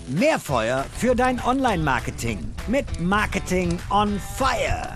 Mehr Feuer für dein Online-Marketing mit Marketing on Fire.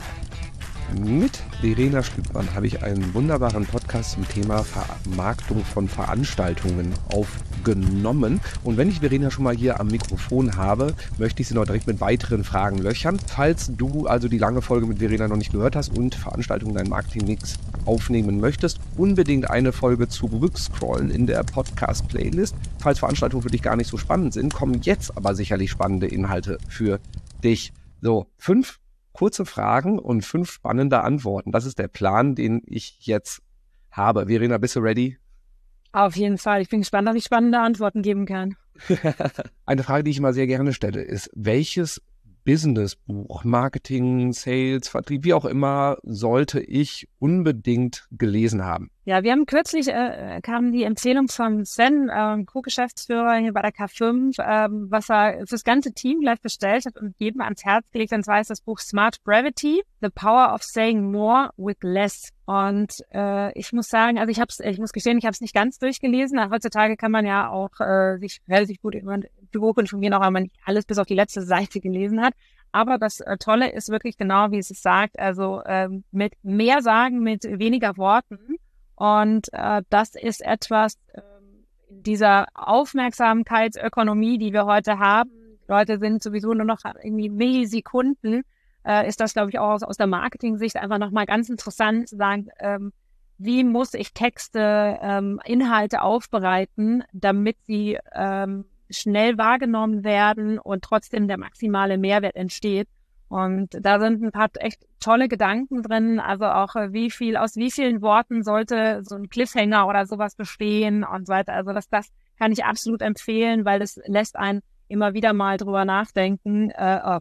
Mit Verena Stübmann habe ich einen wunderbaren Podcast zum Thema Vermarktung von Veranstaltungen aufgenommen. Und wenn ich Verena schon mal hier am Mikrofon habe, möchte ich sie noch direkt mit weiteren Fragen löchern. Falls du also die lange Folge mit Verena noch nicht gehört hast und Veranstaltungen in deinem Marketing-Mix aufnehmen möchtest, unbedingt eine Folge zurückscrollen in der Podcast-Playlist. Falls Veranstaltungen für dich gar nicht so spannend sind, kommen jetzt aber sicherlich spannende Inhalte für dich. So, 5 kurze Fragen und 5 spannende Antworten. Das ist der Plan, den ich jetzt habe. Verena, bist du ready? Auf jeden Fall. Ich bin gespannt, ob ich spannende Antworten geben kann. Eine Frage, die ich immer sehr gerne stelle, ist, welches Businessbuch, Marketing, Sales, Vertrieb, wie auch immer, sollte ich unbedingt gelesen haben? Ja, wir haben kürzlich, kam die Empfehlung von Sven, Co-Geschäftsführer hier bei der K5, was er fürs ganze Team gleich bestellt hat und jedem ans Herz gelegt, und zwar ist das Buch Smart Brevity, The Power of Saying More with Less. Und ich muss sagen, also ich muss gestehen, ich habe es nicht ganz durchgelesen. Heutzutage kann man ja auch sich relativ gut über ein Buch informieren, auch wenn man nicht alles bis auf die letzte Seite gelesen hat. Aber das Tolle ist wirklich genau, wie es sagt, also mit mehr sagen, mit weniger Worten. Und das ist etwas in dieser Aufmerksamkeitsökonomie, die wir heute haben. Leute sind sowieso nur noch irgendwie Millisekunden. Ist das, glaube ich, auch aus der Marketing-Sicht einfach nochmal ganz interessant zu sagen, wie muss ich Texte, Inhalte aufbereiten, damit sie schnell wahrgenommen werden und trotzdem der maximale Mehrwert entsteht. Und da sind ein paar echt tolle Gedanken drin, also auch aus wie vielen Worten sollte so ein Cliffhanger oder sowas bestehen und so weiter. Also das kann ich absolut empfehlen, weil das lässt einen immer wieder mal drüber nachdenken,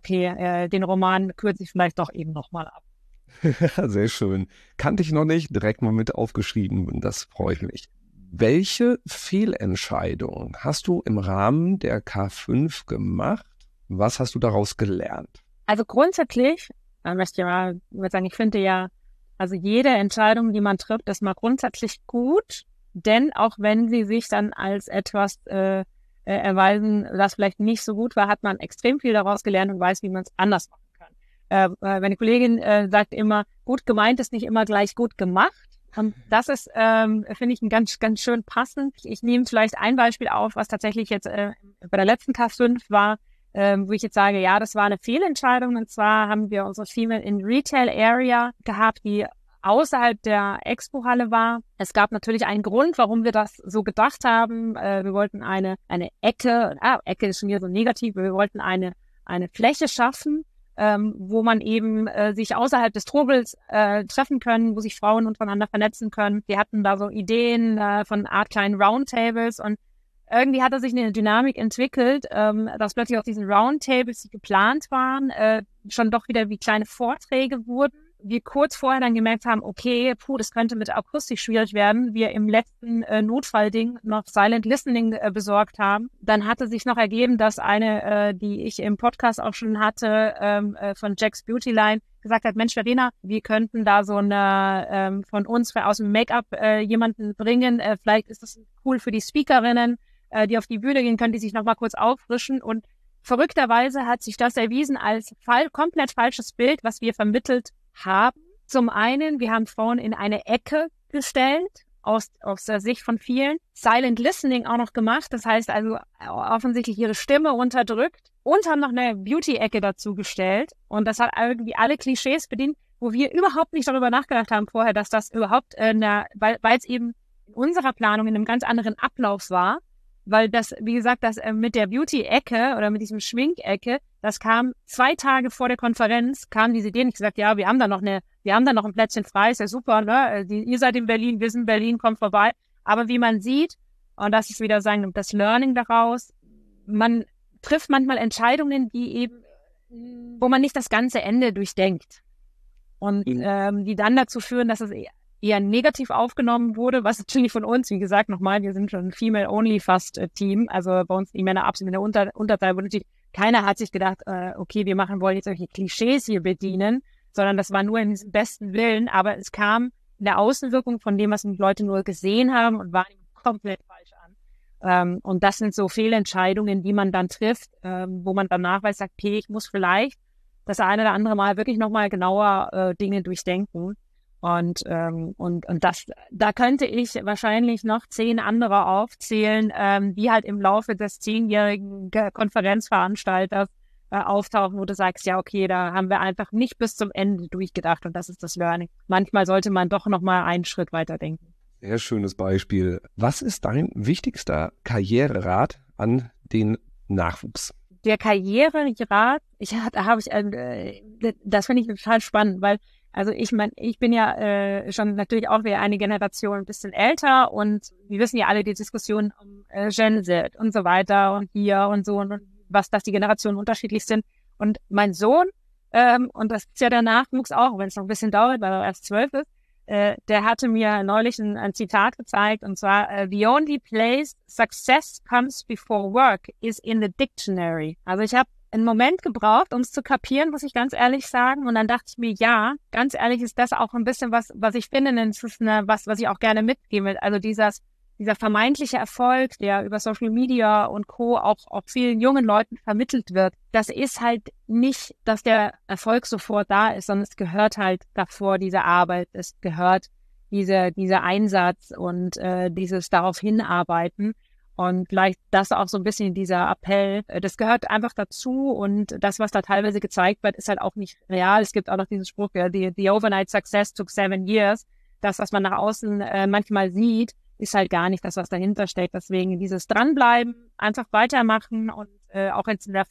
den Roman kürze ich vielleicht doch eben nochmal ab. Sehr schön. Kannte ich noch nicht, direkt mal mit aufgeschrieben und das freut mich. Welche Fehlentscheidung hast du im Rahmen der K5 gemacht? Was hast du daraus gelernt? Also grundsätzlich, ich finde ja, also jede Entscheidung, die man trifft, ist mal grundsätzlich gut, denn auch wenn sie sich dann als etwas erweisen, das vielleicht nicht so gut war, hat man extrem viel daraus gelernt und weiß, wie man es anders machen kann. Meine Kollegin sagt immer, gut gemeint ist nicht immer gleich gut gemacht. Und das ist, finde ich, ein ganz, ganz schön passend. Ich nehme vielleicht ein Beispiel auf, was tatsächlich jetzt bei der letzten K5 war, wo ich jetzt sage, ja, das war eine Fehlentscheidung. Und zwar haben wir unsere Female in Retail Area gehabt, die außerhalb der Expo-Halle war. Es gab natürlich einen Grund, warum wir das so gedacht haben. Wir wollten eine Ecke, Ecke ist schon wieder so negativ, wir wollten eine Fläche schaffen, wo man eben sich außerhalb des Trubels treffen können, wo sich Frauen untereinander vernetzen können. Wir hatten da so Ideen von Art kleinen Roundtables und irgendwie hatte sich eine Dynamik entwickelt, dass plötzlich auf diesen Roundtables, die geplant waren, schon doch wieder wie kleine Vorträge wurden. Wir kurz vorher dann gemerkt haben, okay, das könnte mit Akustik schwierig werden. Wir im letzten Notfallding noch Silent Listening besorgt haben. Dann hatte sich noch ergeben, dass eine, die ich im Podcast auch schon hatte, von Jack's Beauty Line, gesagt hat, Mensch, Verena, wir könnten da so eine von uns aus dem Make-up jemanden bringen. Vielleicht ist das cool für die Speakerinnen, die auf die Bühne gehen können, die sich nochmal kurz auffrischen. Und verrückterweise hat sich das erwiesen als komplett falsches Bild, was wir vermittelt haben. Zum einen, wir haben Frauen in eine Ecke gestellt, aus der Sicht von vielen. Silent Listening auch noch gemacht, das heißt also offensichtlich ihre Stimme unterdrückt und haben noch eine Beauty-Ecke dazu gestellt. Und das hat irgendwie alle Klischees bedient, wo wir überhaupt nicht darüber nachgedacht haben vorher, dass das überhaupt, weil es eben in unserer Planung in einem ganz anderen Ablauf war. Weil das, wie gesagt, das mit der Beauty-Ecke oder mit diesem Schminkecke, das kam 2 Tage vor der Konferenz, kam diese Idee und ich gesagt, ja, wir haben da noch ein Plätzchen frei, ist ja super, ne? Ihr seid in Berlin, wir sind in Berlin, kommt vorbei. Aber wie man sieht, und das ist wieder das Learning daraus, man trifft manchmal Entscheidungen, wo man nicht das ganze Ende durchdenkt. Und die dann dazu führen, dass es eher negativ aufgenommen wurde, was natürlich von uns, wie gesagt, nochmal, wir sind schon ein Female-Only-Fast-Team, also bei uns die Männer absolut in der Unterzahl, wo natürlich keiner hat sich gedacht, okay, wollen jetzt solche Klischees hier bedienen, sondern das war nur in diesem besten Willen, aber es kam in der Außenwirkung von dem, was die Leute nur gesehen haben und wahrnehmen, komplett falsch an. Und das sind so Fehlentscheidungen, die man dann trifft, wo man danach weiß, sagt, okay, ich muss vielleicht das eine oder andere Mal wirklich nochmal genauer Dinge durchdenken. Und da könnte ich wahrscheinlich noch 10 andere aufzählen, die halt im Laufe des 10-jährigen Konferenzveranstalters auftauchen, wo du sagst, ja, okay, da haben wir einfach nicht bis zum Ende durchgedacht und das ist das Learning. Manchmal sollte man doch nochmal einen Schritt weiter denken. Sehr schönes Beispiel. Was ist dein wichtigster Karriererat an den Nachwuchs? Der Karriererat, das finde ich total spannend, weil also ich meine, ich bin ja schon natürlich auch wieder eine Generation ein bisschen älter und wir wissen ja alle die Diskussion um Gen Z und so weiter und hier und so und was, dass die Generationen unterschiedlich sind. Und mein Sohn, und das ist ja der Nachwuchs auch, wenn es noch ein bisschen dauert, weil er erst 12 ist, der hatte mir neulich ein Zitat gezeigt und zwar, the only place success comes before work is in the dictionary. Also ich habe einen Moment gebraucht, um es zu kapieren, muss ich ganz ehrlich sagen. Und dann dachte ich mir, ja, ganz ehrlich ist das auch ein bisschen was ich finde, das ist was ich auch gerne mitgeben will. Also dieser vermeintliche Erfolg, der über Social Media und Co. auch vielen jungen Leuten vermittelt wird, das ist halt nicht, dass der Erfolg sofort da ist, sondern es gehört halt davor diese Arbeit, es gehört dieser Einsatz und dieses darauf hinarbeiten. Und vielleicht das auch so ein bisschen dieser Appell, das gehört einfach dazu und das, was da teilweise gezeigt wird, ist halt auch nicht real. Es gibt auch noch diesen Spruch, ja, the overnight success took 7 years. Das, was man nach außen manchmal sieht, ist halt gar nicht das, was dahinter steckt. Deswegen dieses Dranbleiben, einfach weitermachen und auch jetzt in der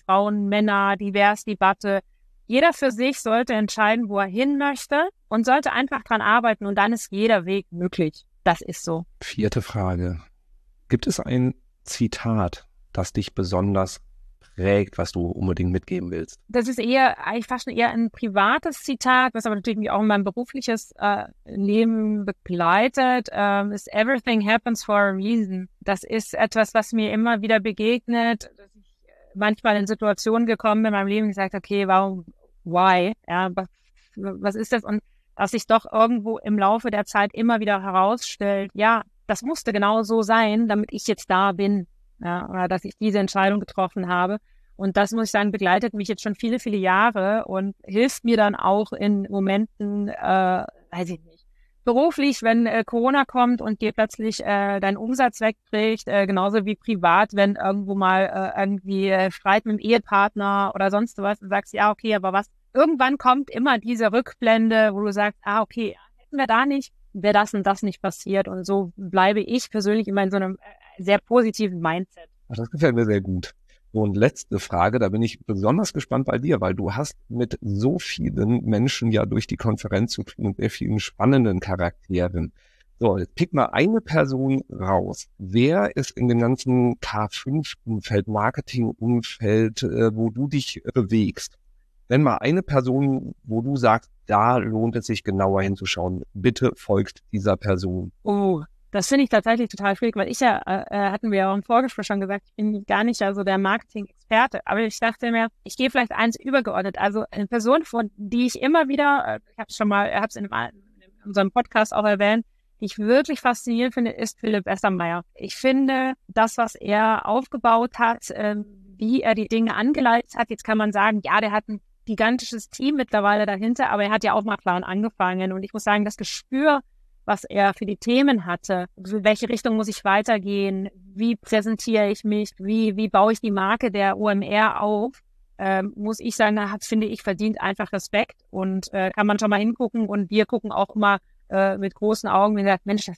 Frauen-Männer-Divers-Debatte, jeder für sich sollte entscheiden, wo er hin möchte und sollte einfach dran arbeiten und dann ist jeder Weg möglich. Das ist so. 4. Frage. Gibt es ein Zitat, das dich besonders prägt, was du unbedingt mitgeben willst? Das ist eigentlich fast schon eher ein privates Zitat, was aber natürlich mich auch in meinem berufliches Leben begleitet, ist everything happens for a reason. Das ist etwas, was mir immer wieder begegnet, dass ich manchmal in Situationen gekommen bin in meinem Leben und gesagt, okay, why? Ja, was ist das? Und dass sich doch irgendwo im Laufe der Zeit immer wieder herausstellt, ja, das musste genau so sein, damit ich jetzt da bin, ja, oder dass ich diese Entscheidung getroffen habe. Und das, muss ich sagen, begleitet mich jetzt schon viele, viele Jahre und hilft mir dann auch in Momenten, weiß ich nicht, beruflich, wenn Corona kommt und dir plötzlich dein Umsatz wegbricht, genauso wie privat, wenn irgendwo mal irgendwie Streit mit dem Ehepartner oder sonst was, und sagst, ja, okay, aber was? Irgendwann kommt immer diese Rückblende, wo du sagst, okay, hätten wir da nicht, wäre das und das nicht passiert. Und so bleibe ich persönlich immer in so einem sehr positiven Mindset. Das gefällt mir sehr gut. Und letzte Frage, da bin ich besonders gespannt bei dir, weil du hast mit so vielen Menschen ja durch die Konferenz zu tun und sehr vielen spannenden Charakteren. So, jetzt pick mal eine Person raus. Wer ist in dem ganzen K5-Umfeld, Marketing-Umfeld, wo du dich bewegst? Nenn mal eine Person, wo du sagst, da lohnt es sich genauer hinzuschauen. Bitte folgt dieser Person. Oh, das finde ich tatsächlich total schwierig, weil ich ja, hatten wir ja auch im Vorgespräch schon gesagt, ich bin gar nicht ja so der Marketing-Experte. Aber ich dachte mir, ich gehe vielleicht eins übergeordnet. Also eine Person, von die ich immer wieder, ich habe es in unserem Podcast auch erwähnt, die ich wirklich faszinierend finde, ist Philipp Essermeier. Ich finde, das, was er aufgebaut hat, wie er die Dinge angeleitet hat, jetzt kann man sagen, ja, der hat ein gigantisches Team mittlerweile dahinter, aber er hat ja auch mal klein angefangen und ich muss sagen, das Gespür, was er für die Themen hatte, in welche Richtung muss ich weitergehen, wie präsentiere ich mich, wie baue ich die Marke der OMR auf, muss ich sagen, finde ich, verdient einfach Respekt und kann man schon mal hingucken und wir gucken auch mal mit großen Augen und sagt, Mensch,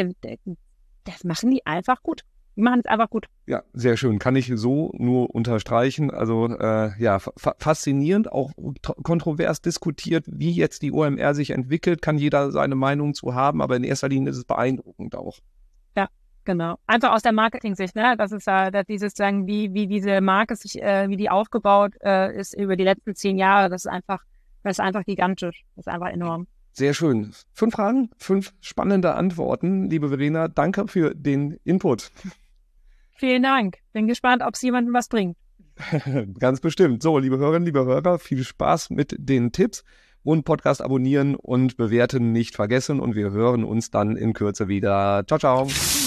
das machen die einfach gut. Die machen es einfach gut. Ja, sehr schön. Kann ich so nur unterstreichen. Also faszinierend, auch kontrovers diskutiert, wie jetzt die OMR sich entwickelt. Kann jeder seine Meinung zu haben, aber in erster Linie ist es beeindruckend auch. Ja, genau. Einfach aus der Marketing-Sicht, ne? Das ist dieses sagen, wie diese Marke sich, wie die aufgebaut ist über die letzten 10 Jahre. Das ist einfach gigantisch. Das ist einfach enorm. Sehr schön. 5 Fragen, 5 spannende Antworten. Liebe Verena, danke für den Input. Vielen Dank. Bin gespannt, ob es jemandem was bringt. Ganz bestimmt. So, liebe Hörerinnen, liebe Hörer, viel Spaß mit den Tipps und Podcast abonnieren und bewerten nicht vergessen und wir hören uns dann in Kürze wieder. Ciao, ciao.